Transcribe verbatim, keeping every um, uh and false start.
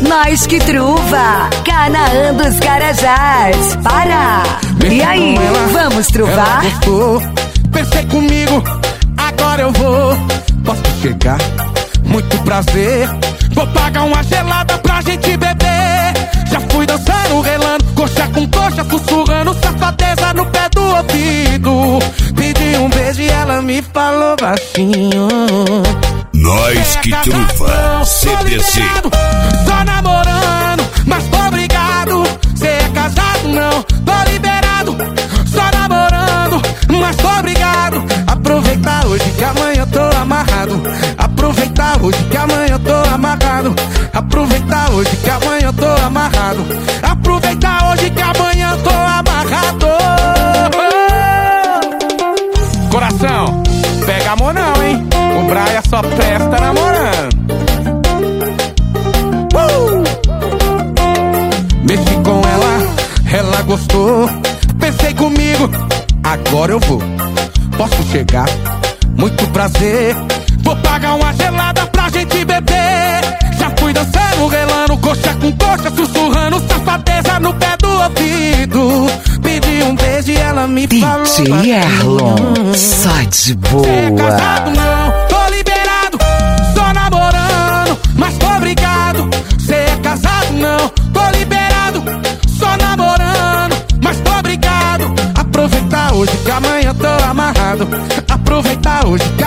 Nós que truva, Canaã dos Carajás. Para! E aí, vamos truvar? Ela gostou, pensei comigo, agora eu vou. Posso chegar? Muito prazer. Vou pagar uma gelada pra gente beber. Já fui dançando, relando, coxa com coxa, sussurrando safadeza no pé do ouvido. Pedi um beijo e ela me falou baixinho. Nós que truva, C D C. Só namorando, mas tô obrigado. Cê é casado, não, tô liberado. Só namorando, mas tô obrigado. Aproveitar hoje que amanhã eu tô amarrado. Aproveitar hoje que amanhã eu tô amarrado. Aproveitar hoje que amanhã eu tô amarrado. Aproveitar hoje que amanhã eu tô amarrado. Coração, pega amor não, hein? O Braia só presta namorando. uh! Mexi com ela, ela gostou. Pensei comigo, agora eu vou. Posso chegar? Muito prazer. Vou pagar uma gelada pra gente beber. Já fui dançando, relando, coxa com coxa, sussurrando safadeza no pé do ouvido. Pedi um beijo e ela me falou D J Erlon, só de boa. Cê é casado, não, tô liberado. Só namorando, mas tô obrigado. Cê é casado, não, tô liberado. Só namorando, mas tô obrigado. Aproveitar hoje que amanhã eu tô amarrado. Aproveitar hoje